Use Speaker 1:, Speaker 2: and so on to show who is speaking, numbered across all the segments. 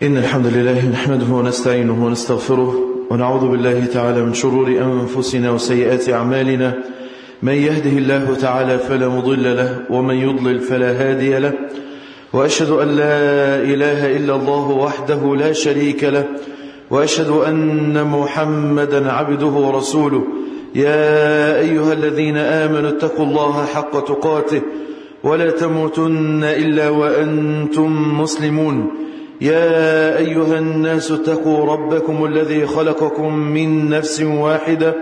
Speaker 1: إن الحمد لله نحمده ونستعينه ونستغفره ونعوذ بالله تعالى من شرور أنفسنا وسيئات أعمالنا. من يهده الله تعالى فلا مضل له ومن يضلل فلا هادي له، وأشهد أن لا إله إلا الله وحده لا شريك له، وأشهد أن محمدا عبده ورسوله. يا أيها الذين آمنوا اتقوا الله حق تقاته ولا تموتن إلا وأنتم مسلمون. يا أيها الناس اتقوا ربكم الذي خلقكم من نفس واحدة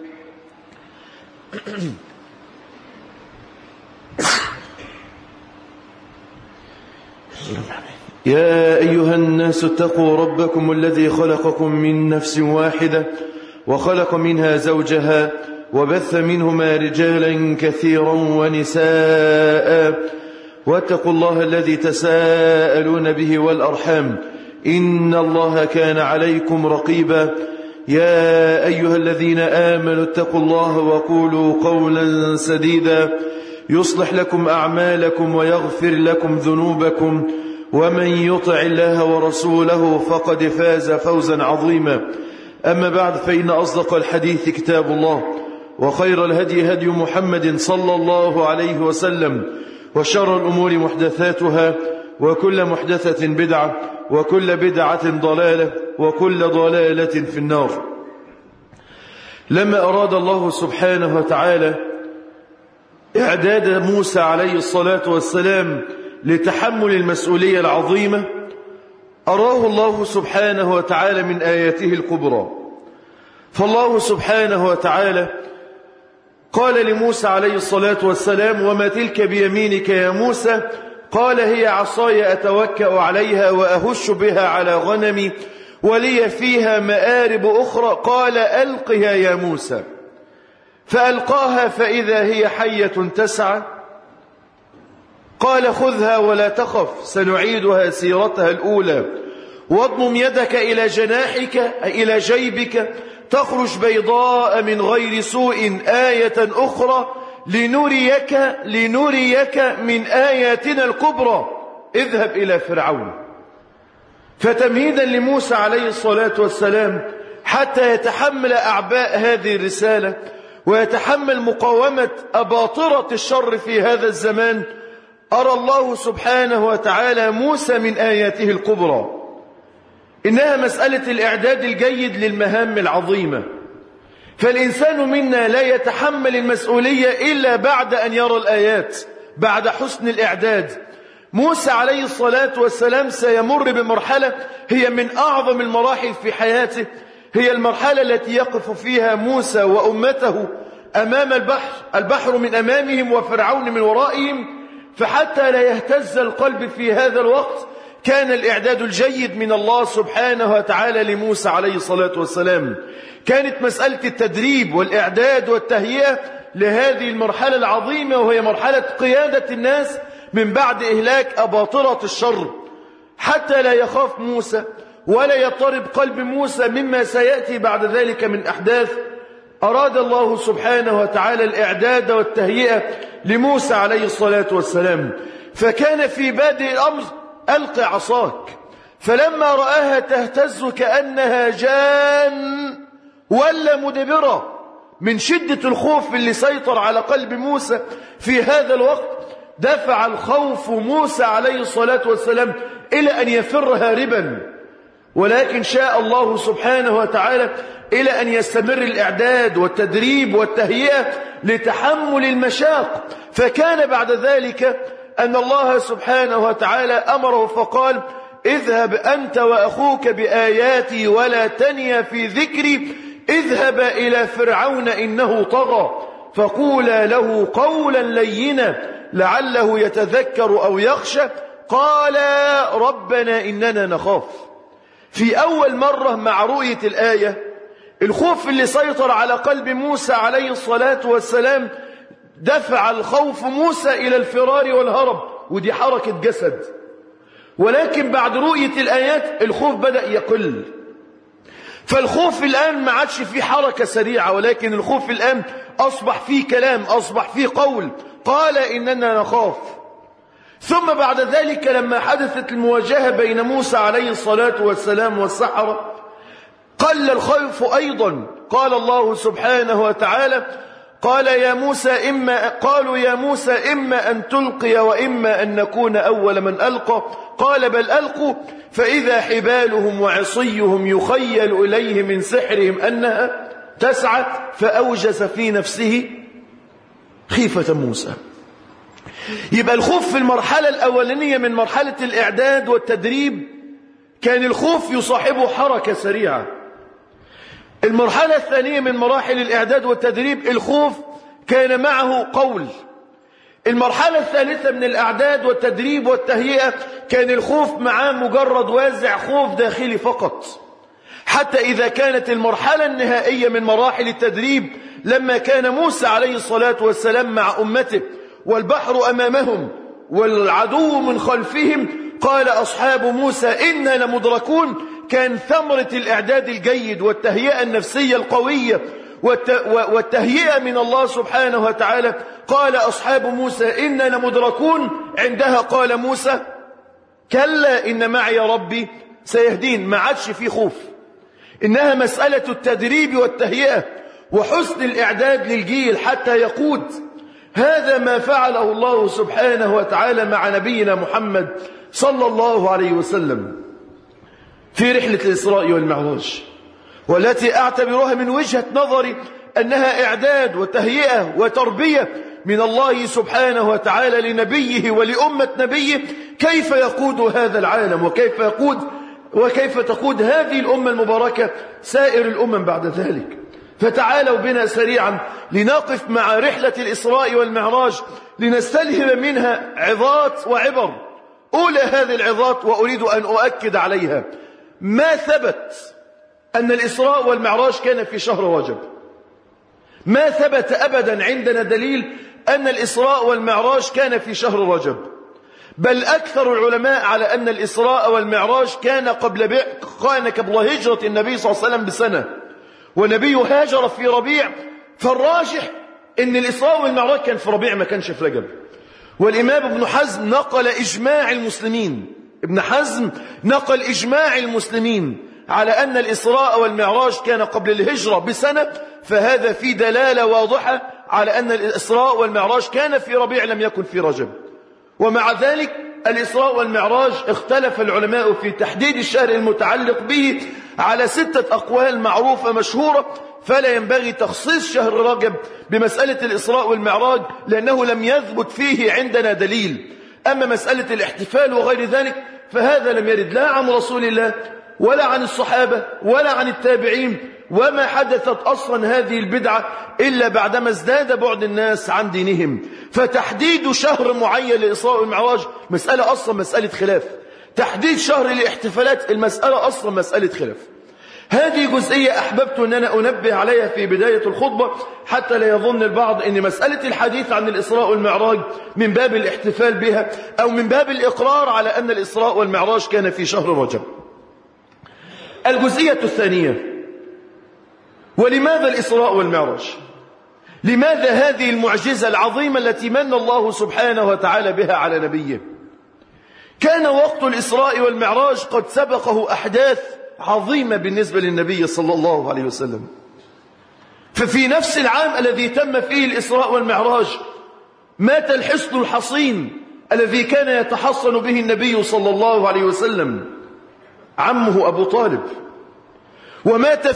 Speaker 1: يا أيها الناس اتقوا ربكم الذي خلقكم من نفس واحدة وخلق منها زوجها وبث منهما رجالا كثيرا ونساء، واتقوا الله الذي تساءلون به والأرحام إن الله كان عليكم رقيبا. يا أيها الذين آمنوا اتقوا الله وقولوا قولا سديدا يصلح لكم أعمالكم ويغفر لكم ذنوبكم، ومن يطع الله ورسوله فقد فاز فوزا عظيما. أما بعد، فإن أصدق الحديث كتاب الله، وخير الهدي هدي محمد صلى الله عليه وسلم، وشر الأمور محدثاتها، وكل محدثة بدعة، وكل بدعة ضلالة، وكل ضلالة في النار. لما أراد الله سبحانه وتعالى إعداد موسى عليه الصلاة والسلام لتحمل المسؤولية العظيمة، أراه الله سبحانه وتعالى من آياته الكبرى. فالله سبحانه وتعالى قال لموسى عليه الصلاة والسلام: وما تلك بيمينك يا موسى؟ قال: هي عصاي أتوكأ عليها وأهش بها على غنمي ولي فيها مآرب أخرى. قال: ألقها يا موسى. فألقاها فإذا هي حية تسعى. قال: خذها ولا تخف سنعيدها سيرتها الأولى، واضمم يدك إلى جناحك إلى جيبك تخرج بيضاء من غير سوء آية أخرى لنريك من آياتنا الكبرى. اذهب إلى فرعون. فتمهيدا لموسى عليه الصلاة والسلام حتى يتحمل أعباء هذه الرسالة ويتحمل مقاومة أباطرة الشر في هذا الزمان، أرى الله سبحانه وتعالى موسى من آياته الكبرى. إنها مسألة الإعداد الجيد للمهام العظيمة. فالإنسان منا لا يتحمل المسؤولية إلا بعد أن يرى الآيات، بعد حسن الإعداد. موسى عليه الصلاة والسلام سيمر بمرحلة هي من أعظم المراحل في حياته، هي المرحلة التي يقف فيها موسى وأمته أمام البحر من أمامهم وفرعون من ورائهم. فحتى لا يهتز القلب في هذا الوقت كان الإعداد الجيد من الله سبحانه وتعالى لموسى عليه الصلاة والسلام. كانت مسألة التدريب والإعداد والتهيئة لهذه المرحلة العظيمة، وهي مرحلة قيادة الناس من بعد إهلاك أباطرة الشر، حتى لا يخاف موسى ولا يضطرب قلب موسى مما سيأتي بعد ذلك من أحداث. أراد الله سبحانه وتعالى الإعداد والتهيئة لموسى عليه الصلاة والسلام. فكان في بادئ الأمر: ألق عصاك. فلما رآها تهتز كأنها جان ولا مدبرة من شدة الخوف اللي سيطر على قلب موسى في هذا الوقت، دفع الخوف موسى عليه الصلاة والسلام إلى أن يفر هاربا. ولكن شاء الله سبحانه وتعالى إلى أن يستمر الإعداد والتدريب والتهيئة لتحمل المشاق. فكان بعد ذلك أن الله سبحانه وتعالى أمره فقال: اذهب أنت وأخوك بآياتي ولا تنيا في ذكري، اذهب إلى فرعون إنه طغى فقولا له قولا لينا لعله يتذكر أو يخشى. قال: ربنا إننا نخاف. في أول مرة مع رؤية الآية، الخوف اللي سيطر على قلب موسى عليه الصلاة والسلام دفع الخوف موسى إلى الفرار والهرب، ودي حركة جسد. ولكن بعد رؤية الآيات الخوف بدأ يقل. فالخوف الآن ما عادش فيه حركة سريعة، ولكن الخوف الآن أصبح فيه كلام، أصبح فيه قول. قال: إننا نخاف. ثم بعد ذلك لما حدثت المواجهة بين موسى عليه الصلاة والسلام والسحرة قل الخوف أيضا. قال الله سبحانه وتعالى قالوا يا موسى إما أن تلقي وإما أن نكون أول من ألقى قال بل ألقوا فإذا حبالهم وعصيهم يخيل إليه من سحرهم أنها تسعى فأوجس في نفسه خيفة موسى. يبقى الخوف في المرحلة الأولانية من مرحلة الإعداد والتدريب كان الخوف يصاحبه حركة سريعة. المرحلة الثانية من مراحل الإعداد والتدريب الخوف كان معه قول. المرحلة الثالثة من الإعداد والتدريب والتهيئة كان الخوف معاه مجرد وازع خوف داخلي فقط. حتى إذا كانت المرحلة النهائية من مراحل التدريب لما كان موسى عليه الصلاة والسلام مع أمته والبحر أمامهم والعدو من خلفهم قال أصحاب موسى إنا لمدركون. كان ثمرة الإعداد الجيد والتهيئة النفسية القوية والتهيئة من الله سبحانه وتعالى. قال أصحاب موسى إنا لمدركون. عندها قال موسى كلا إن معي ربي سيهدين. ما عادش في خوف، إنها مسألة التدريب والتهيئة وحسن الإعداد للجيل حتى يقود. هذا ما فعله الله سبحانه وتعالى مع نبينا محمد صلى الله عليه وسلم في رحلة الإسراء والمعراج، والتي أعتبرها من وجهة نظري أنها إعداد وتهيئة وتربية من الله سبحانه وتعالى لنبيه ولأمة نبيه كيف يقود هذا العالم وكيف تقود هذه الأمة المباركة سائر الأمم بعد ذلك. فتعالوا بنا سريعا لنقف مع رحلة الإسراء والمعراج لنستلهم منها عظات وعبر. أولى هذه العظات وأريد أن أؤكد عليها: ما ثبت أن الإسراء والمعراج كان في شهر رجب. ما ثبت أبدا عندنا دليل أن الإسراء والمعراج كان في شهر رجب، بل أكثر العلماء على أن الإسراء والمعراج كان قبل هجرة النبي صلى الله عليه وسلم بسنة، ونبيه هاجر في ربيع. فالراجح أن الإسراء والمعراج كان في ربيع، ما كانش في رجب. والإمام ابن حزم نقل إجماع المسلمين، ابن حزم نقل إجماع المسلمين على أن الإسراء والمعراج كان قبل الهجرة بسنة. فهذا في دلالة واضحة على أن الإسراء والمعراج كان في ربيع لم يكن في رجب. ومع ذلك الإسراء والمعراج اختلف العلماء في تحديد الشهر المتعلق به على 6 أقوال معروفة مشهورة، فلا ينبغي تخصيص شهر رجب بمسألة الإسراء والمعراج لأنه لم يثبت فيه عندنا دليل. أما مسألة الاحتفال وغير ذلك فهذا لم يرد لا عن رسول الله ولا عن الصحابة ولا عن التابعين، وما حدثت أصلا هذه البدعة إلا بعدما ازداد بعد الناس عن دينهم. فتحديد شهر معين للإسراء والمعراج مسألة أصلا مسألة خلاف. تحديد شهر الاحتفالات المسألة أصلا مسألة خلاف. هذه جزئية أحببت أن أنا أنبه عليها في بداية الخطبة حتى لا يظن البعض أن مسألة الحديث عن الإسراء والمعراج من باب الاحتفال بها أو من باب الإقرار على أن الإسراء والمعراج كان في شهر رجب. الجزئية الثانية: ولماذا الإسراء والمعراج؟ لماذا هذه المعجزة العظيمة التي من الله سبحانه وتعالى بها على نبيه؟ كان وقت الإسراء والمعراج قد سبقه أحداث عظيمة بالنسبة للنبي صلى الله عليه وسلم. ففي نفس العام الذي تم فيه الإسراء والمعراج مات الحصن الحصين الذي كان يتحصن به النبي صلى الله عليه وسلم، عمه أبو طالب. ومات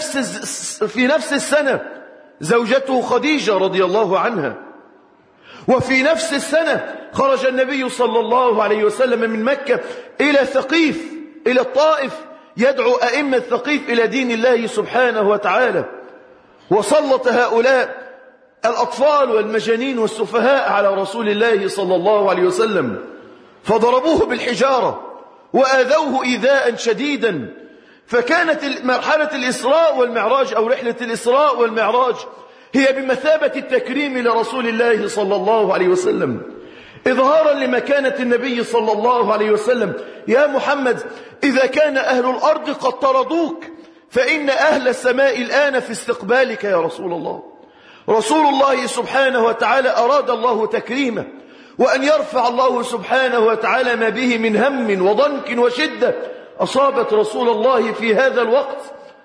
Speaker 1: في نفس السنة زوجته خديجة رضي الله عنها. وفي نفس السنة خرج النبي صلى الله عليه وسلم من مكة إلى ثقيف، إلى الطائف، يدعو أئمة ثقيف إلى دين الله سبحانه وتعالى. وسلط هؤلاء الأطفال والمجانين والسفهاء على رسول الله صلى الله عليه وسلم، فضربوه بالحجارة وآذوه إيذاء شديدا. فكانت مرحلة الإسراء والمعراج أو رحلة الإسراء والمعراج هي بمثابة التكريم لرسول الله صلى الله عليه وسلم، إظهارا لمكانة النبي صلى الله عليه وسلم. يا محمد، إذا كان أهل الأرض قد طردوك فإن أهل السماء الآن في استقبالك يا رسول الله. رسول الله سبحانه وتعالى أراد الله تكريمه وأن يرفع الله سبحانه وتعالى ما به من هم وضنك وشدة أصابت رسول الله في هذا الوقت،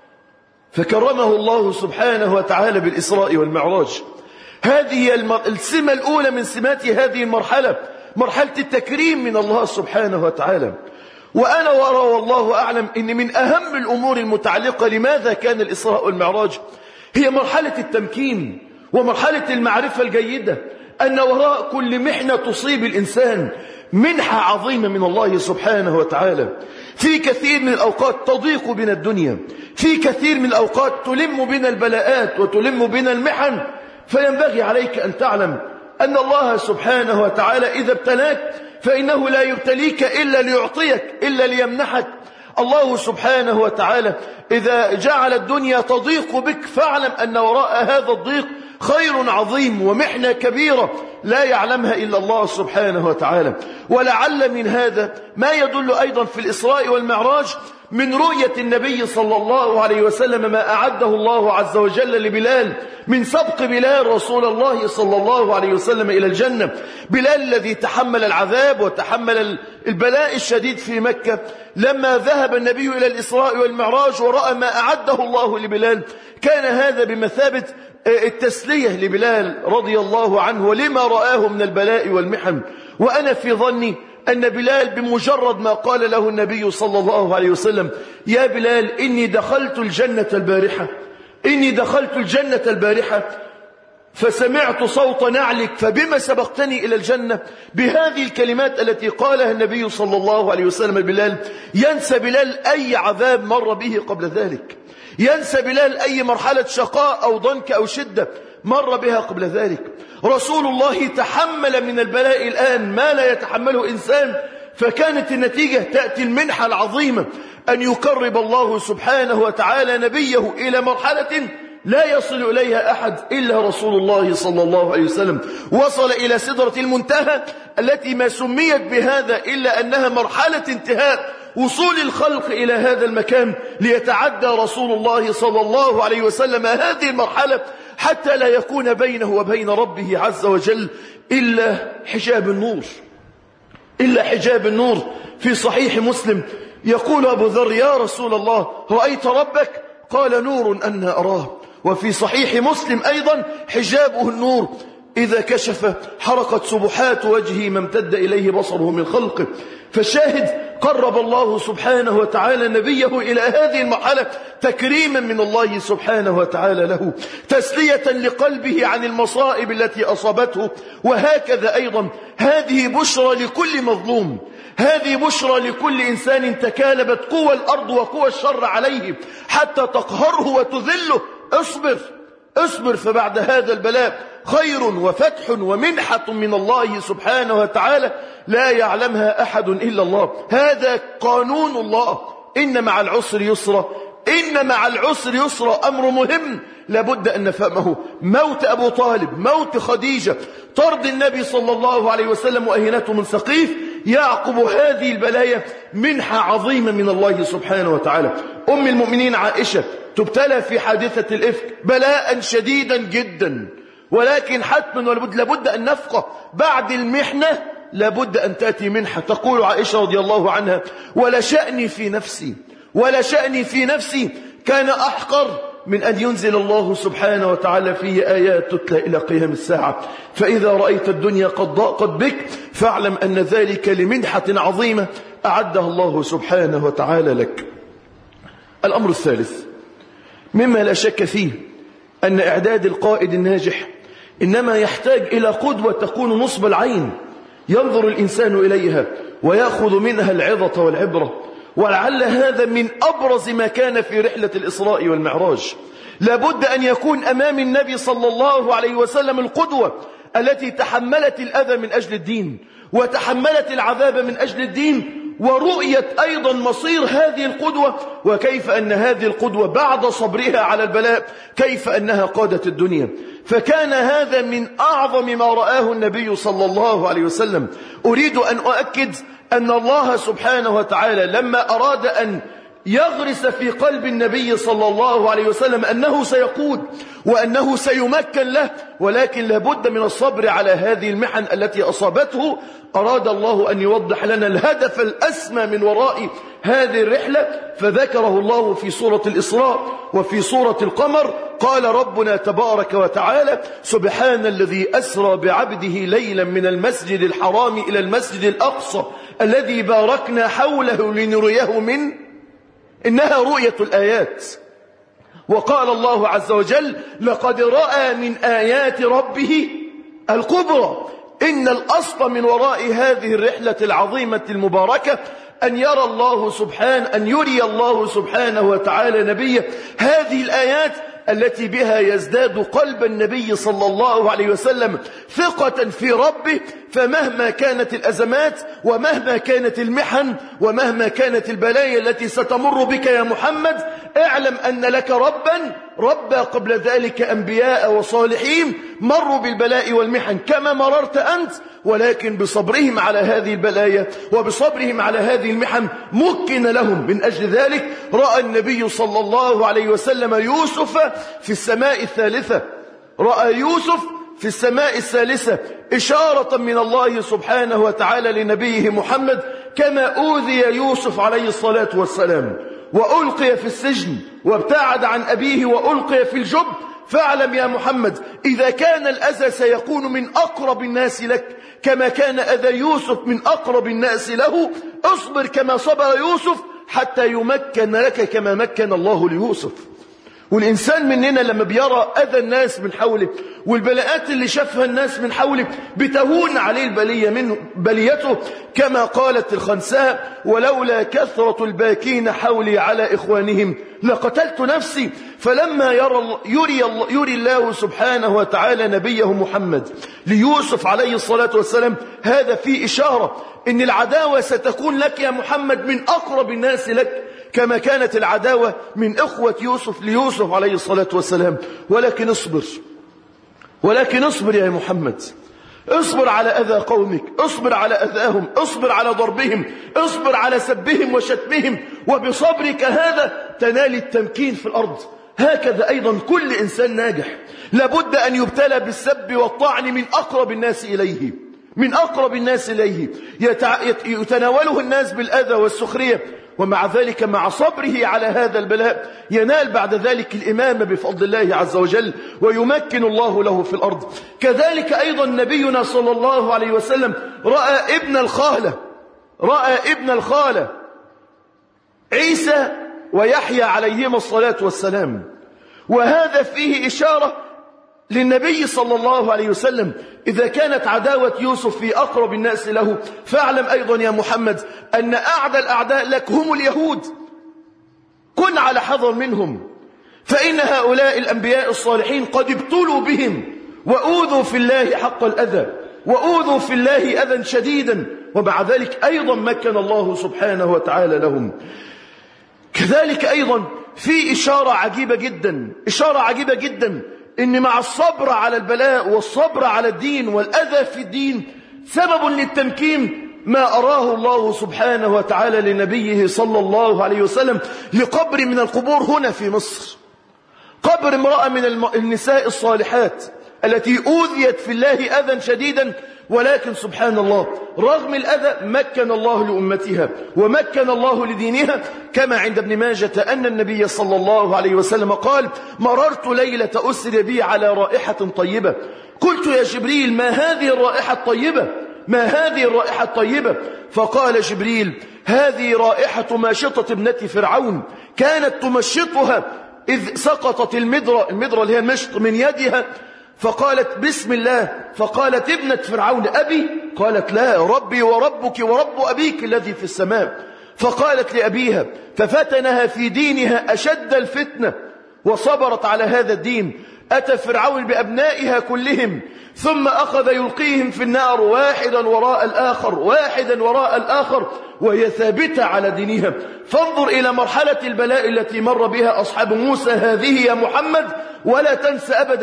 Speaker 1: فكرمه الله سبحانه وتعالى بالإسراء والمعراج. هذه السمة الأولى من سمات هذه المرحلة، مرحلة التكريم من الله سبحانه وتعالى. وأنا وأرى والله أعلم إن من أهم الأمور المتعلقة لماذا كان الإسراء والمعراج هي مرحلة التمكين ومرحلة المعرفة الجيدة، أن وراء كل محنة تصيب الإنسان منحة عظيمة من الله سبحانه وتعالى. في كثير من الأوقات تضيق بنا الدنيا، في كثير من الأوقات تلم بنا البلاءات وتلم بنا المحن، فينبغي عليك أن تعلم أن الله سبحانه وتعالى إذا ابتلاك فإنه لا يبتليك إلا ليعطيك، إلا ليمنحك. الله سبحانه وتعالى إذا جعل الدنيا تضيق بك فاعلم أن وراء هذا الضيق خير عظيم ومحنة كبيرة لا يعلمها إلا الله سبحانه وتعالى. ولعل من هذا ما يدل أيضا في الإسراء والمعراج من رؤية النبي صلى الله عليه وسلم ما أعده الله عز وجل لبلال من سبق بلال رسول الله صلى الله عليه وسلم إلى الجنة. بلال الذي تحمل العذاب وتحمل البلاء الشديد في مكة، لما ذهب النبي إلى الإسراء والمعراج ورأى ما أعده الله لبلال كان هذا بمثابة التسلية لبلال رضي الله عنه ولما رآه من البلاء والمحن. وأنا في ظني أن بلال بمجرد ما قال له النبي صلى الله عليه وسلم يا بلال إني دخلت الجنة البارحة، إني دخلت الجنة البارحة فسمعت صوت نعلك فبما سبقتني إلى الجنة، بهذه الكلمات التي قالها النبي صلى الله عليه وسلم بلال ينسى بلال أي عذاب مر به قبل ذلك، ينسى بلال أي مرحلة شقاء أو ضنك أو شدة مر بها قبل ذلك. رسول الله تحمل من البلاء الآن ما لا يتحمله إنسان، فكانت النتيجة تأتي المنحة العظيمة أن يقرب الله سبحانه وتعالى نبيه إلى مرحلة لا يصل إليها أحد إلا رسول الله صلى الله عليه وسلم. وصل إلى سدرة المنتهى التي ما سميت بهذا إلا أنها مرحلة انتهاء وصول الخلق إلى هذا المكان، ليتعدى رسول الله صلى الله عليه وسلم هذه المرحلة حتى لا يكون بينه وبين ربه عز وجل إلا حجاب النور، إلا حجاب النور. في صحيح مسلم يقول أبو ذر يا رسول الله رأيت ربك؟ قال نور أن أراه. وفي صحيح مسلم أيضا حجابه النور، إذا كشف حرقت سبحات وجهه ما امتد إليه بصره من خلقه. فالشاهد قرب الله سبحانه وتعالى نبيه إلى هذه المرحلة تكريما من الله سبحانه وتعالى له، تسلية لقلبه عن المصائب التي أصابته. وهكذا أيضا هذه بشرى لكل مظلوم، هذه بشرى لكل إنسان تكالبت قوى الأرض وقوى الشر عليه حتى تقهره وتذله. اصبر فبعد هذا البلاء خير وفتح ومنحة من الله سبحانه وتعالى لا يعلمها أحد إلا الله. هذا قانون الله، إن مع العسر يسرا، إن مع العسر يسرا. أمر مهم لابد أن نفهمه. موت أبو طالب، موت خديجة، طرد النبي صلى الله عليه وسلم وأهنته من ثقيف، يعقب هذه البلايا منحة عظيمة من الله سبحانه وتعالى. أم المؤمنين عائشة تبتلى في حادثة الإفك بلاء شديدا جدا، ولكن حتما لابد أن نفقه بعد المحنة لابد أن تأتي منحة. تقول عائشة رضي الله عنها ولا شأني في نفسي كان أحقر من أن ينزل الله سبحانه وتعالى في آيات تتلى إلى قيام الساعة. فإذا رأيت الدنيا قد ضاقت بك فاعلم أن ذلك لمنحة عظيمة أعدها الله سبحانه وتعالى لك. الأمر الثالث مما لا شك فيه أن إعداد القائد الناجح إنما يحتاج إلى قدوة تكون نصب العين ينظر الإنسان إليها ويأخذ منها العظة والعبرة. ولعل هذا من أبرز ما كان في رحلة الإسراء والمعراج. لابد أن يكون أمام النبي صلى الله عليه وسلم القدوة التي تحملت الأذى من أجل الدين وتحملت العذاب من أجل الدين، ورؤية أيضا مصير هذه القدوة وكيف أن هذه القدوة بعد صبرها على البلاء كيف أنها قادت الدنيا. فكان هذا من أعظم ما رآه النبي صلى الله عليه وسلم. أريد أن أؤكد أن الله سبحانه وتعالى لما أراد أن يغرس في قلب النبي صلى الله عليه وسلم أنه سيقود وأنه سيمكن له، ولكن لابد من الصبر على هذه المحن التي أصابته. أراد الله أن يوضح لنا الهدف الأسمى من وراء هذه الرحلة، فذكره الله في سورة الإسراء وفي سورة القمر. قال ربنا تبارك وتعالى: سبحان الذي أسرى بعبده ليلا من المسجد الحرام إلى المسجد الأقصى الذي باركنا حوله لنريه من إنها رؤية الآيات. وقال الله عز وجل: لقد رأى من آيات ربه الكبرى. إن الأصل من وراء هذه الرحلة العظيمة المباركة أن يري الله سبحانه وتعالى نبيه هذه الآيات التي بها يزداد قلب النبي صلى الله عليه وسلم ثقة في ربه. فمهما كانت الأزمات ومهما كانت المحن ومهما كانت البلايا التي ستمر بك يا محمد، اعلم أن لك ربا ربى قبل ذلك أنبياء وصالحين مروا بالبلاء والمحن كما مررت أنت، ولكن بصبرهم على هذه البلايا وبصبرهم على هذه المحن مكن لهم. من أجل ذلك رأى النبي صلى الله عليه وسلم يوسف في السماء الثالثة، رأى يوسف في السماء الثالثة إشارة من الله سبحانه وتعالى لنبيه محمد، كما أوذي يوسف عليه الصلاة والسلام وألقي في السجن وابتعد عن أبيه وألقي في الجب. فاعلم يا محمد إذا كان الأذى سيكون من أقرب الناس لك كما كان أذى يوسف من أقرب الناس له، اصبر كما صبر يوسف حتى يمكن لك كما مكن الله ليوسف. والإنسان مننا لما بيرى أذى الناس من حوله والبلاءات اللي شافها الناس من حوله بتهون عليه البلية منه بليته، كما قالت الخنساء: ولولا كثرة الباكين حولي على إخوانهم لقتلت نفسي. فلما يري الله سبحانه وتعالى نبيه محمد ليوسف عليه الصلاة والسلام هذا فيه إشارة إن العداوة ستكون لك يا محمد من أقرب الناس لك كما كانت العداوة من إخوة يوسف ليوسف عليه الصلاة والسلام. ولكن اصبر يا محمد، اصبر على أذى قومك، اصبر على أذاهم، اصبر على ضربهم، اصبر على سبهم وشتمهم، وبصبرك هذا تنال التمكين في الأرض. هكذا أيضا كل إنسان ناجح لابد أن يبتلى بالسب والطعن من أقرب الناس إليه، يتناوله الناس بالأذى والسخرية، ومع ذلك مع صبره على هذا البلاء ينال بعد ذلك الإمامة بفضل الله عز وجل ويمكن الله له في الأرض. كذلك أيضا نبينا صلى الله عليه وسلم رأى ابن الخالة عيسى ويحيى عليهما الصلاة والسلام، وهذا فيه إشارة للنبي صلى الله عليه وسلم. إذا كانت عداوة يوسف في أقرب الناس له، فاعلم أيضا يا محمد أن أعدى الأعداء لك هم اليهود، كن على حذر منهم، فإن هؤلاء الأنبياء الصالحين قد ابتلوا بهم وأوذوا في الله حق الأذى، وأوذوا في الله أذى شديدا، ومع ذلك أيضا مكن الله سبحانه وتعالى لهم. كذلك أيضا في إشارة عجيبة جدا إن مع الصبر على البلاء والصبر على الدين والأذى في الدين سبب للتمكين ما أراه الله سبحانه وتعالى لنبيه صلى الله عليه وسلم لقبر من القبور هنا في مصر، قبر امرأة من النساء الصالحات التي أوذيت في الله أذى شديدا، ولكن سبحان الله رغم الأذى مكن الله لأمتها ومكن الله لدينها، كما عند ابن ماجة أن النبي صلى الله عليه وسلم قال: مررت ليلة أسر بي على رائحة طيبة، قلت يا جبريل ما هذه الرائحة الطيبة؟ فقال جبريل: هذه رائحة ماشطة ابنة فرعون، كانت تمشطها إذ سقطت المدرة اللي هي المشط من يدها، فقالت بسم الله، فقالت ابنة فرعون: أبي؟ قالت لا، ربي وربك ورب أبيك الذي في السماء. فقالت لأبيها، ففتنها في دينها أشد الفتنة وصبرت على هذا الدين. أتى فرعون بأبنائها كلهم ثم أخذ يلقيهم في النار واحدا وراء الآخر وهي ثابتة على دينها. فانظر إلى مرحلة البلاء التي مر بها أصحاب موسى هذه يا محمد، ولا تنسى أبدا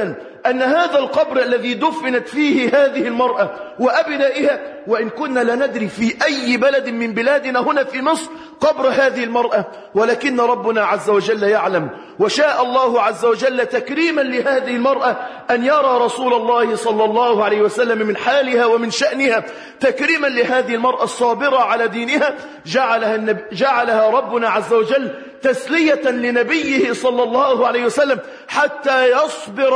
Speaker 1: أن هذا القبر الذي دفنت فيه هذه المرأة وأبنائها، وإن كنا لا ندري في أي بلد من بلادنا هنا في مصر قبر هذه المرأة، ولكن ربنا عز وجل يعلم، وشاء الله عز وجل تكريما لهذه المرأة أن يرى رسول الله صلى الله عليه وسلم من حالها ومن شأنها، تكريما لهذه المرأة الصابرة على دينها جعلها ربنا عز وجل تسلية لنبيه صلى الله عليه وسلم حتى يصبر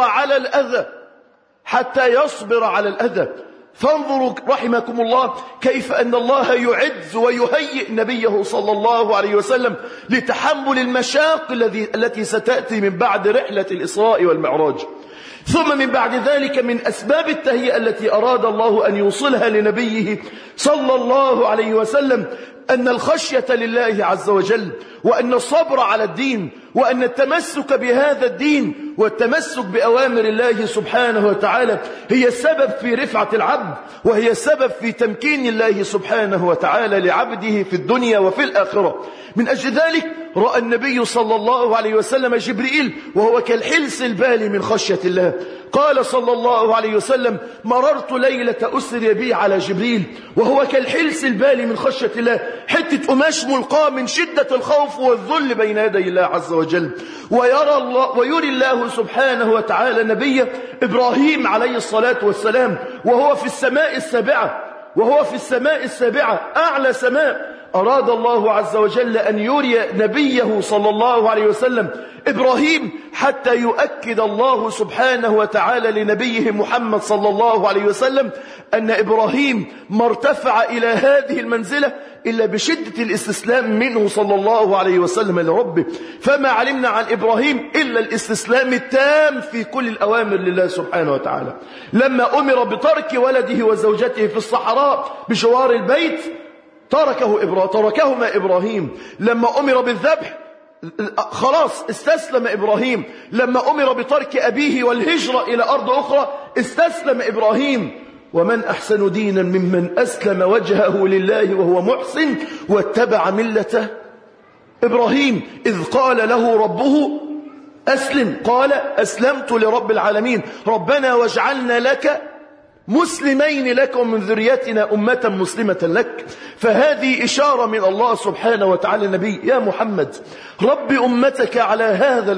Speaker 1: على الأذى. فانظروا رحمكم الله كيف أن الله يعز ويهيئ نبيه صلى الله عليه وسلم لتحمل المشاق التي ستأتي من بعد رحلة الإسراء والمعراج. ثم من بعد ذلك من أسباب التهيئة التي أراد الله أن يوصلها لنبيه صلى الله عليه وسلم أن الخشية لله عز وجل، وأن الصبر على الدين، وأن التمسك بهذا الدين والتمسك بأوامر الله سبحانه وتعالى هي السبب في رفعة العبد، وهي السبب في تمكين الله سبحانه وتعالى لعبده في الدنيا وفي الآخرة. من أجل ذلك رأى النبي صلى الله عليه وسلم جبريل وهو كالحلس البالي من خشية الله. قال صلى الله عليه وسلم: مررت ليلة أسري بي على جبريل وهو كالحلس البالي من خشية الله، حتة قماش ملقاه من شدة الخوف والذل بين يدي الله عز وجل. ويري الله سبحانه وتعالى نبي إبراهيم عليه الصلاة والسلام وهو في السماء السابعة أعلى سماء. أراد الله عز وجل أن يري نبيه صلى الله عليه وسلم إبراهيم حتى يؤكد الله سبحانه وتعالى لنبيه محمد صلى الله عليه وسلم أن إبراهيم ما ارتفع إلى هذه المنزلة إلا بشدة الاستسلام منه صلى الله عليه وسلم لربه. فما علمنا عن إبراهيم إلا الاستسلام التام في كل الأوامر لله سبحانه وتعالى. لما أمر بترك ولده وزوجته في الصحراء بجوار البيت تركهما إبراهيم. لما أمر بالذبح خلاص استسلم إبراهيم. لما أمر بترك أبيه والهجرة إلى أرض أخرى استسلم إبراهيم. ومن أحسن دينا ممن أسلم وجهه لله وهو محسن واتبع ملة إبراهيم. إذ قال له ربه أسلم قال أسلمت لرب العالمين ربنا واجعلنا لك مسلمين لك ومن ذريتنا أمة مسلمة لك. فهذه إشارة من الله سبحانه وتعالى النبي: يا محمد رب أمتك على هذا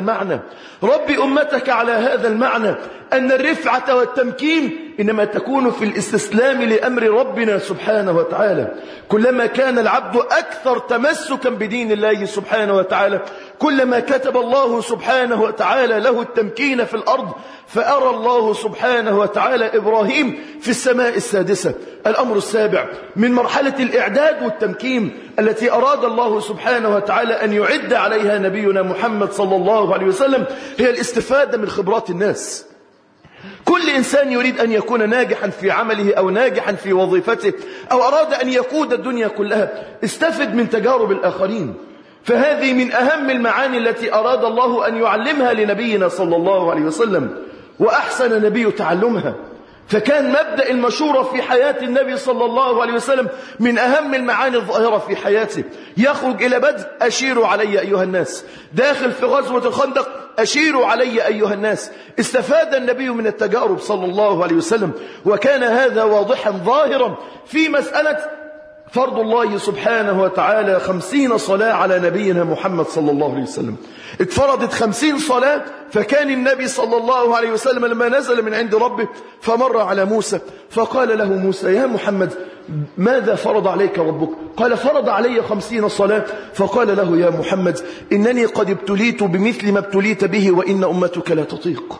Speaker 1: المعنى أن الرفعة والتمكين إنما تكون في الاستسلام لأمر ربنا سبحانه وتعالى. كلما كان العبد أكثر تمسكا بدين الله سبحانه وتعالى كلما كتب الله سبحانه وتعالى له التمكين في الأرض. فأرى الله سبحانه وتعالى إبراهيم في السماء السادسة. الأمر السابع من مرحلة الإعداد والتمكين التي أراد الله سبحانه وتعالى أن يعد عليها نبينا محمد صلى الله عليه وسلم هي الاستفادة من خبرات الناس. كل إنسان يريد أن يكون ناجحا في عمله أو ناجحا في وظيفته أو أراد أن يقود الدنيا كلها استفد من تجارب الآخرين. فهذه من أهم المعاني التي أراد الله أن يعلمها لنبينا صلى الله عليه وسلم، وأحسن نبي تعلمها. فكان مبدأ المشورة في حياة النبي صلى الله عليه وسلم من أهم المعاني الظاهرة في حياته. يخرج إلى بدر: أشيروا علي أيها الناس. داخل في غزوة الخندق: أشيروا علي أيها الناس. استفاد النبي من التجارب صلى الله عليه وسلم، وكان هذا واضحا ظاهرا في مسألة فرض الله سبحانه وتعالى 50 صلاة على نبينا محمد صلى الله عليه وسلم. اتفرضت 50 صلاة. فكان النبي صلى الله عليه وسلم لما نزل من عند ربه فمر على موسى فقال له موسى: يا محمد ماذا فرض عليك ربك؟ قال: فرض علي 50 صلاة. فقال له: يا محمد إنني قد ابتليت بمثل ما ابتليت به وإن أمتك لا تطيق.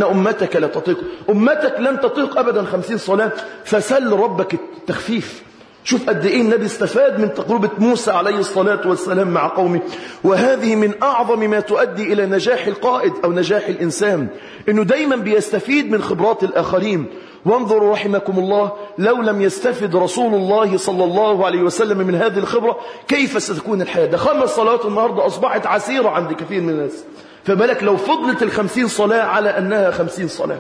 Speaker 1: أمتك لن تطيق أبدا 50 صلاة، فسل ربك التخفيف. شوف قد ايه النبي استفاد من تجربة موسى عليه الصلاة والسلام مع قومه. وهذه من أعظم ما تؤدي إلى نجاح القائد أو نجاح الإنسان، إنه دايما بيستفيد من خبرات الآخرين. وانظروا رحمكم الله لو لم يستفد رسول الله صلى الله عليه وسلم من هذه الخبرة كيف ستكون الحياة. ده 5 صلوات النهاردة أصبحت عسيرة عند كثير من الناس، فبالك لو فضلت 50 صلاة على أنها 50 صلاة.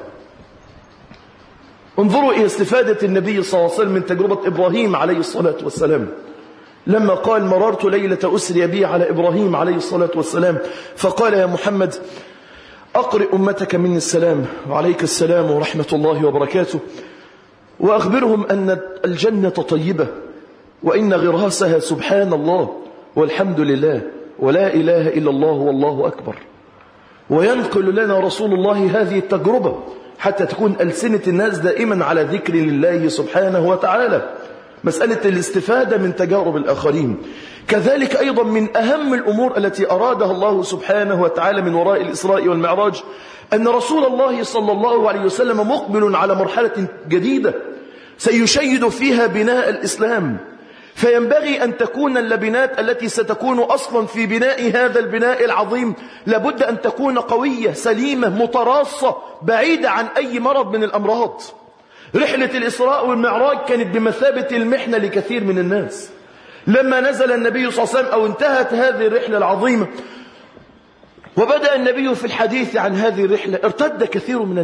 Speaker 1: انظروا إلى استفادة النبي صلى الله عليه وسلم من تجربة إبراهيم عليه الصلاة والسلام لما قال: مررت ليلة أسري بي على إبراهيم عليه الصلاة والسلام فقال: يا محمد أقرئ أمتك مني السلام وعليك السلام ورحمة الله وبركاته، وأخبرهم أن الجنة طيبة وإن غراسها سبحان الله والحمد لله ولا إله إلا الله والله أكبر. وينقل لنا رسول الله هذه التجربة حتى تكون ألسنة الناس دائما على ذكر لله سبحانه وتعالى، مسألة الاستفادة من تجارب الآخرين. كذلك أيضا من أهم الأمور التي أرادها الله سبحانه وتعالى من وراء الإسراء والمعراج أن رسول الله صلى الله عليه وسلم مقبل على مرحلة جديدة سيشيد فيها بناء الإسلام، فينبغي أن تكون اللبنات التي ستكون أصلا في بناء هذا البناء العظيم لابد أن تكون قوية سليمة متراصة بعيدة عن أي مرض من الأمراض. رحلة الإسراء والمعراج كانت بمثابة المحنة لكثير من الناس. لما نزل النبي صلى الله عليه وسلم أو انتهت هذه الرحلة العظيمة وبدأ النبي في الحديث عن هذه الرحلة ارتد كثير من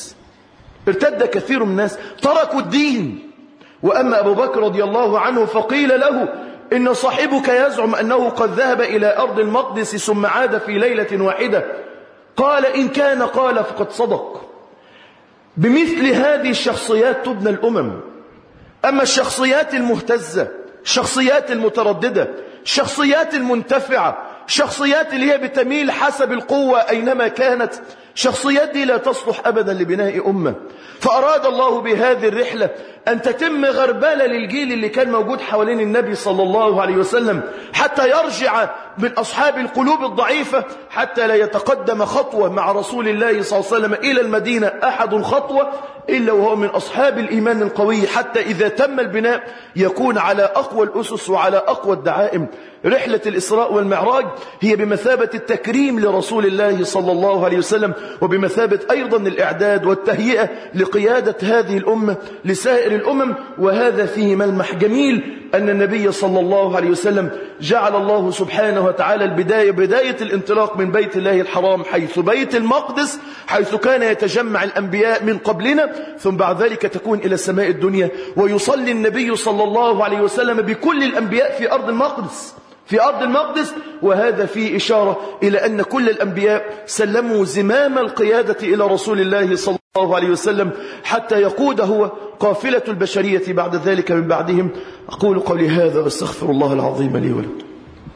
Speaker 1: الناس تركوا الدين. وأما أبو بكر رضي الله عنه فقيل له إن صاحبك يزعم أنه قد ذهب إلى أرض المقدس ثم عاد في ليلة واحدة. قال إن كان قال فقد صدق. بمثل هذه الشخصيات تبنى الأمم. أما الشخصيات المهتزة، الشخصيات المترددة، الشخصيات المنتفعة، الشخصيات اللي هي بتميل حسب القوة أينما كانت، شخصيات دي لا تصلح أبدا لبناء أمة. فأراد الله بهذه الرحلة أن تتم غربلة للجيل اللي كان موجود حوالين النبي صلى الله عليه وسلم حتى يرجع من أصحاب القلوب الضعيفة حتى لا يتقدم خطوة مع رسول الله صلى الله عليه وسلم إلى المدينة أحد خطوة إلا وهو من أصحاب الإيمان القوي، حتى إذا تم البناء يكون على أقوى الأسس وعلى أقوى الدعائم. رحلة الإسراء والمعراج هي بمثابة التكريم لرسول الله صلى الله عليه وسلم، وبمثابة أيضا الإعداد والتهيئة لقيادة هذه الأمة لسائر الأمم. وهذا فيه ملمح جميل أن النبي صلى الله عليه وسلم جعل الله سبحانه وتعالى بداية الانطلاق من بيت الله الحرام حيث بيت المقدس حيث كان يتجمع الأنبياء من قبلنا، ثم بعد ذلك تكون إلى السماء الدنيا ويصلي النبي صلى الله عليه وسلم بكل الأنبياء في أرض المقدس. وهذا فيه إشارة إلى أن كل الأنبياء سلموا زمام القيادة إلى رسول الله صلى الله عليه وسلم حتى يقود هو قافلة البشرية بعد ذلك من بعدهم. أقول قولي هذا واستغفر الله العظيم لي ولكم.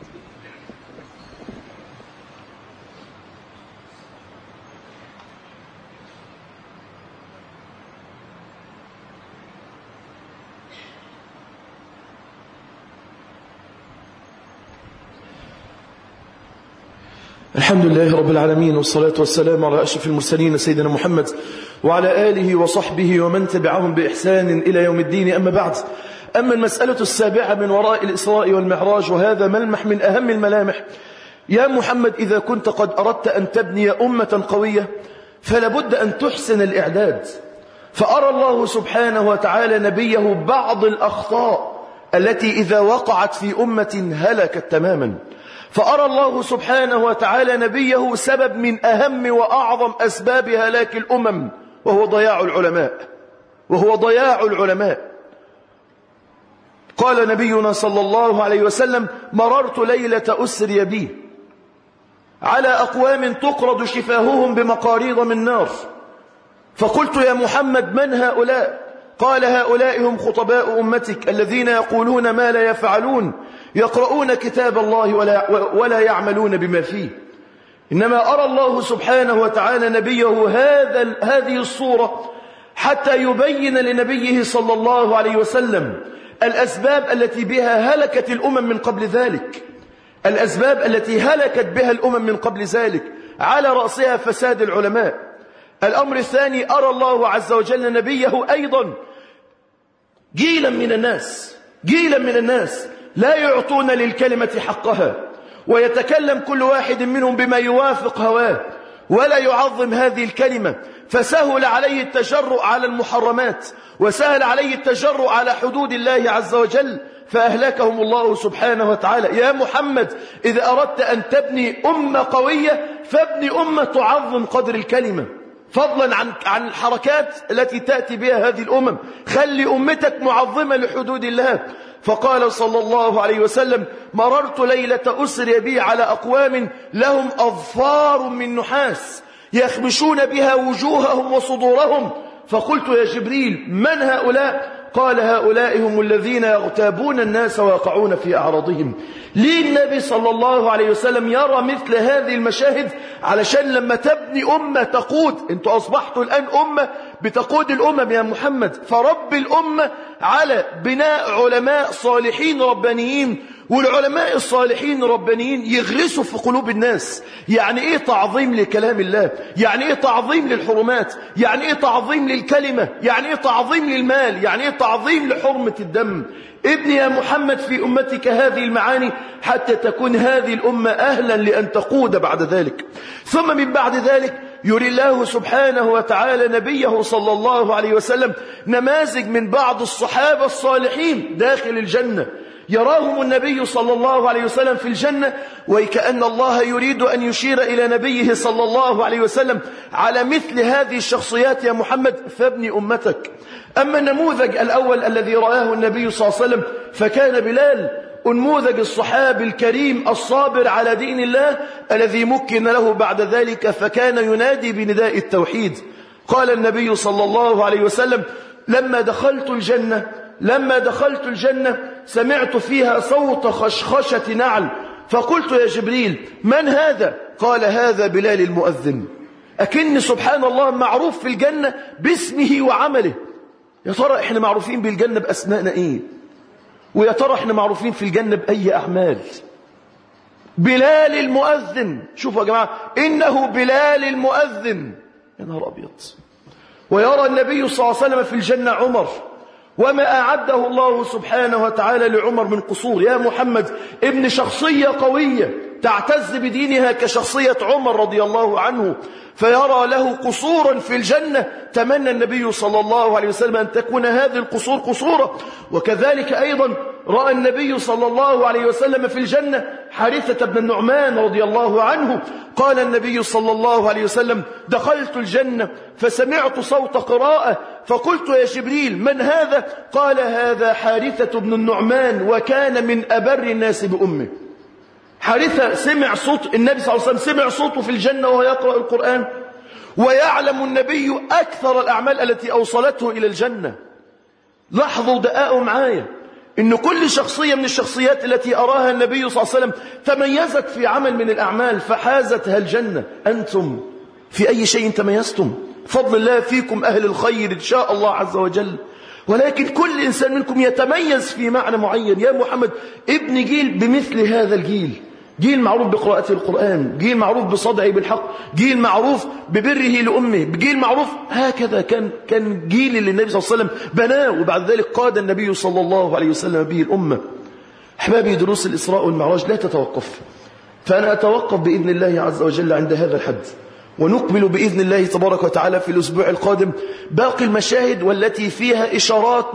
Speaker 1: الحمد لله رب العالمين، والصلاة والسلام على أشرف المرسلين سيدنا محمد وعلى آله وصحبه ومن تبعهم بإحسان إلى يوم الدين. أما بعد، أما المسألة السابعة من وراء الإسراء والمعراج، وهذا ملمح من أهم الملامح. يا محمد إذا كنت قد أردت أن تبني أمة قوية فلابد أن تحسن الإعداد. فأرى الله سبحانه وتعالى نبيه بعض الأخطاء التي إذا وقعت في أمة هلكت تماما. فأرى الله سبحانه وتعالى نبيه سبب من أهم وأعظم أسباب هلاك الأمم، وهو ضياع العلماء. قال نبينا صلى الله عليه وسلم: مررت ليلة أسري بي على أقوام تقرض شفاههم بمقاريض من نار، فقلت يا محمد من هؤلاء؟ قال: هؤلاء هم خطباء أمتك الذين يقولون ما لا يفعلون، يقرؤون كتاب الله ولا يعملون بما فيه. إنما أرى الله سبحانه وتعالى نبيه هذه الصورة حتى يبين لنبيه صلى الله عليه وسلم الأسباب التي بها هلكت الأمم من قبل ذلك، الأسباب التي هلكت بها الأمم من قبل ذلك، على رأسها فساد العلماء. الأمر الثاني، أرى الله عز وجل نبيه أيضا جيلا من الناس لا يعطون للكلمة حقها، ويتكلم كل واحد منهم بما يوافق هواه ولا يعظم هذه الكلمة، فسهل عليه التجرؤ على المحرمات وسهل عليه التجرؤ على حدود الله عز وجل، فأهلكهم الله سبحانه وتعالى. يا محمد إذا أردت أن تبني أمة قوية فابني أمة تعظم قدر الكلمة، فضلا عن الحركات التي تأتي بها هذه الأمم. خلي أمتك معظمة لحدود الله. فقال صلى الله عليه وسلم: مررت ليلة أسري بي على أقوام لهم أظفار من نحاس يخمشون بها وجوههم وصدورهم. فقلت يا جبريل من هؤلاء؟ قال هؤلاء هم الذين يغتابون الناس ويقعون في أعراضهم. ليه النبي صلى الله عليه وسلم يرى مثل هذه المشاهد؟ علشان لما تبني أمة تقود، انتوا أصبحتوا الآن أمة بتقود الأمم يا محمد، فرب الأمة على بناء علماء صالحين ربانيين، والعلماء الصالحين الربانيين يغرسوا في قلوب الناس يعني ايه تعظيم لكلام الله، يعني ايه تعظيم للحرمات، يعني ايه تعظيم للكلمة، يعني ايه تعظيم للمال، يعني ايه تعظيم لحرمة الدم. ابني يا محمد في أمتك هذه المعاني حتى تكون هذه الأمة أهلا لأن تقود بعد ذلك. ثم من بعد ذلك يري الله سبحانه وتعالى نبيه صلى الله عليه وسلم نماذج من بعض الصحابة الصالحين داخل الجنة، يراهم النبي صلى الله عليه وسلم في الجنة، وكأن الله يريد أن يشير إلى نبيه صلى الله عليه وسلم على مثل هذه الشخصيات يا محمد فابني أمتك. أما النموذج الأول الذي رآه النبي صلى الله عليه وسلم فكان بلال، النموذج الصحابي الكريم الصابر على دين الله الذي مكن له بعد ذلك فكان ينادي بنداء التوحيد. قال النبي صلى الله عليه وسلم لما دخلت الجنة سمعت فيها صوت خشخشة نعل، فقلت يا جبريل من هذا؟ قال هذا بلال المؤذن. أكن سبحان الله معروف في الجنة باسمه وعمله. يا ترى احنا معروفين بالجنة بأسمائنا ايه؟ ويا ترى احنا معروفين في الجنة بأي أعمال؟ بلال المؤذن، شوفوا يا جماعة إنه بلال المؤذن. يا نهار أبيض. ويرى النبي صلى الله عليه وسلم في الجنة عمر وما أعده الله سبحانه وتعالى لعمر من قصور. يا محمد ابن شخصية قوية تعتز بدينها كشخصية عمر رضي الله عنه، فيرى له قصورا في الجنة تمنى النبي صلى الله عليه وسلم أن تكون هذه القصور قصورا. وكذلك أيضا رأى النبي صلى الله عليه وسلم في الجنة حارثة بن النعمان رضي الله عنه. قال النبي صلى الله عليه وسلم دخلت الجنة فسمعت صوت قراءة فقلت يا جبريل من هذا؟ قال هذا حارثة بن النعمان وكان من أبر الناس بأمه. حارثة سمع صوت النبي صلى الله عليه وسلم، سمع صوته في الجنة وهو يقرأ القرآن، ويعلم النبي أكثر الأعمال التي أوصلته إلى الجنة. لاحظوا دقائق معايا إن كل شخصية من الشخصيات التي أراها النبي صلى الله عليه وسلم تميزت في عمل من الأعمال فحازتها الجنة. أنتم في أي شيء تميزتم؟ فضل الله فيكم أهل الخير إن شاء الله عز وجل، ولكن كل إنسان منكم يتميز في معنى معين. يا محمد ابن جيل بمثل هذا الجيل، جيل معروف بقراءة القرآن، جيل معروف بصدعه بالحق، جيل معروف ببره لأمه، جيل معروف هكذا كان جيل اللي النبي صلى الله عليه وسلم بناه وبعد ذلك قاد النبي صلى الله عليه وسلم به الأمة. أحبابي دروس الإسراء والمعراج لا تتوقف، فأنا أتوقف بإذن الله عز وجل عند هذا الحد، ونقبل بإذن الله تبارك وتعالى في الأسبوع القادم باقي المشاهد والتي فيها إشارات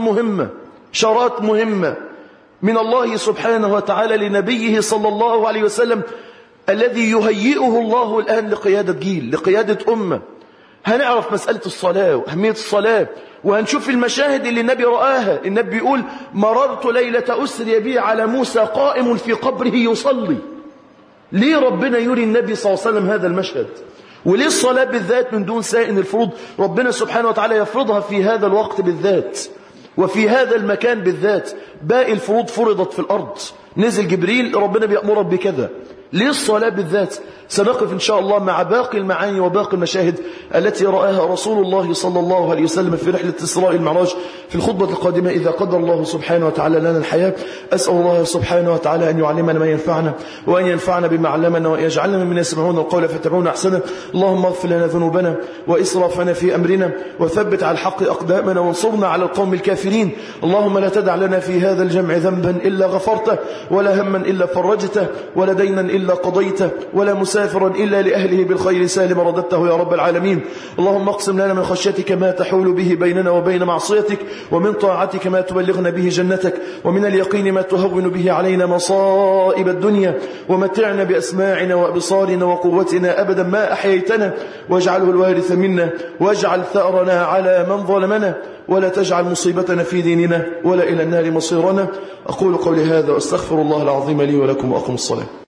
Speaker 1: مهمة من الله سبحانه وتعالى لنبيه صلى الله عليه وسلم الذي يهيئه الله الآن لقيادة جيل، لقيادة أمة. هنعرف مسألة الصلاة وأهمية الصلاة، وهنشوف المشاهد اللي النبي رآها. النبي يقول مررت ليلة أسري بي على موسى قائم في قبره يصلي. ليه ربنا يري النبي صلى الله عليه وسلم هذا المشهد؟ وليه الصلاة بالذات من دون سائر الفروض ربنا سبحانه وتعالى يفرضها في هذا الوقت بالذات وفي هذا المكان بالذات؟ باقي الفروض فرضت في الأرض، نزل جبريل ربنا بيأمر بكذا. ليه الصلاة بالذات؟ سنقف إن شاء الله مع باقي المعاني وباقي المشاهد التي رآها رسول الله صلى الله عليه وسلم في رحلة الإسراء والمعراج في الخطبة القادمة إذا قدر الله سبحانه وتعالى لنا الحياة. أسأل الله سبحانه وتعالى أن يعلمنا ما ينفعنا وأن ينفعنا بما علمنا وأن يجعلنا من يسمعون القول فيتبعون أحسنه. اللهم اغفر لنا ذنوبنا وإسرافنا في أمرنا وثبت على الحق أقدامنا وانصرنا على القوم الكافرين. اللهم لا تدع لنا في هذا الجمع ذنبا إلا غفرته، ولا هما إلا فرجته، ولا دينا إلا قضيته، ولا مسافرا إلا لأهله بالخير سالم رددته يا رب العالمين. اللهم اقسم لنا من خشيتك ما تحول به بيننا وبين معصيتك، ومن طاعتك ما تبلغنا به جنتك، ومن اليقين ما تهون به علينا مصائب الدنيا، ومتعنا بأسماعنا وأبصارنا وقوتنا أبدا ما أحييتنا، واجعله الوارث منا، واجعل ثأرنا على من ظلمنا، ولا تجعل مصيبتنا في ديننا، ولا إلى النار مصيرنا. أقول قولي هذا وأستغفر الله العظيم لي ولكم وأقم الصلاة.